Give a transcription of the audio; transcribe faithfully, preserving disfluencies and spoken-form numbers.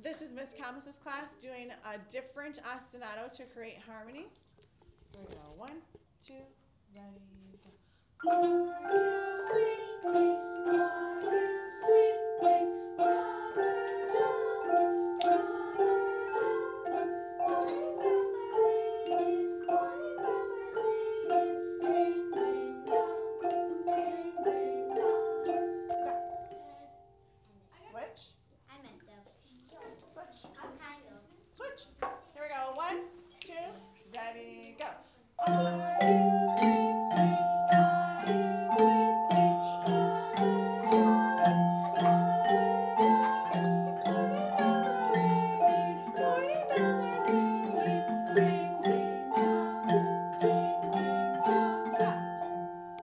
this is Miss Camus's class doing a different ostinato to create harmony. Here we go. One, two, ready, go. Are you sleeping?